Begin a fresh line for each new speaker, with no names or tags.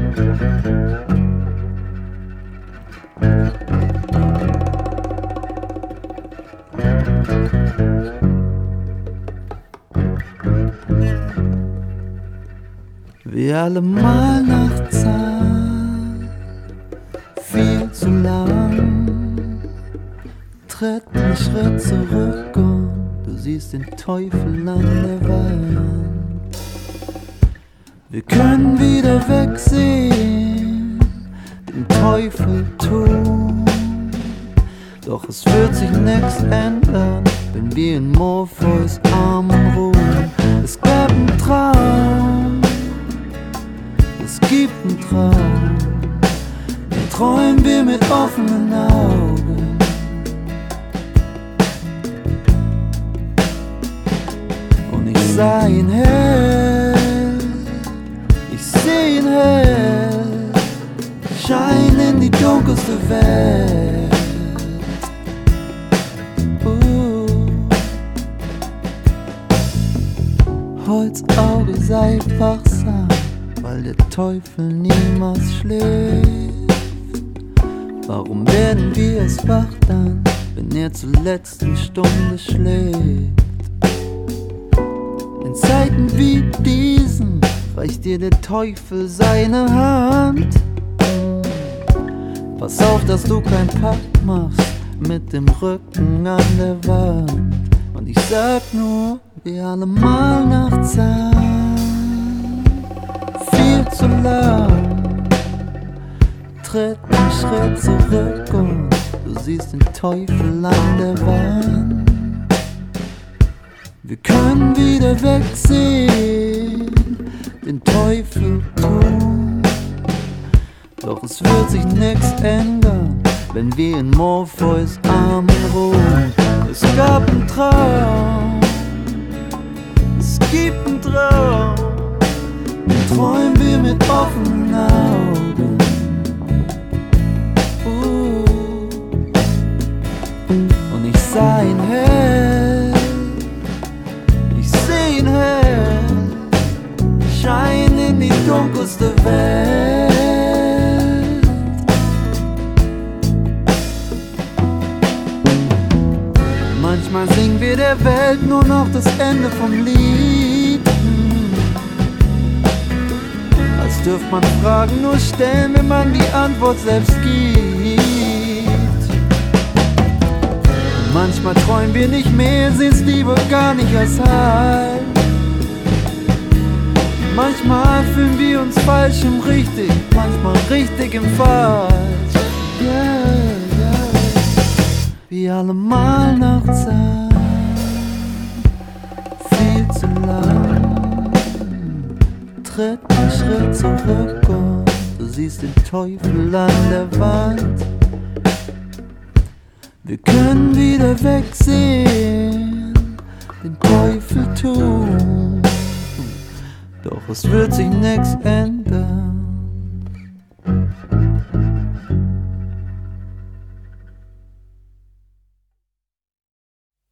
Wie allemal Nachtzeit, viel zu lang. Tritt einen Schritt zurück und du siehst den Teufel an der Wand. Wir können wieder wegsehen, den Teufel tun. Doch es wird sich nichts ändern, wenn wir in Morpheus Armen ruhen. Es gab einen Traum, es gibt einen Traum, den träumen wir mit offenen Augen. Und ich sah ihn hell, ich seh ihn hell, scheinen in die dunkelste Welt. Holzauge, sei wachsam, weil der Teufel niemals schläft. Warum werden wir erst wach dann, wenn er zur letzten Stunde schlägt? In Zeiten wie diesen reicht dir der Teufel seine Hand. Pass auf, dass du keinen Pakt machst mit dem Rücken an der Wand. Und ich sag nur, wie allemal Nachtzeit, viel zu lang. Tritt einen Schritt zurück und du siehst den Teufel an der Wand. Wir können wieder wegsehen, den Teufel tun. Doch es wird sich nichts ändern, wenn wir in Morpheus Armen ruhen. Es gab einen Traum, es gibt einen Traum, den träumen wir mit offenen Augen. Und ich sah ihn hell, ich seh ihn hell, scheinen in die dunkelste Welt. Manchmal singen wir der Welt nur noch das Ende vom Lied. Als dürft man Fragen nur stellen, wenn man die Antwort selbst gibt. Und manchmal träumen wir nicht mehr, sehen's lieber gar nicht als Heil. Manchmal fühlen wir uns falsch im Richtig, manchmal richtig im Falsch. Yeah, yeah. Wie allemal Nachtzeit, viel zu lang. Tritt einen Schritt zurück und du siehst den Teufel an der Wand. Wir können wieder wegsehen, den Teufel tun. Doch es wird sich nichts ändern,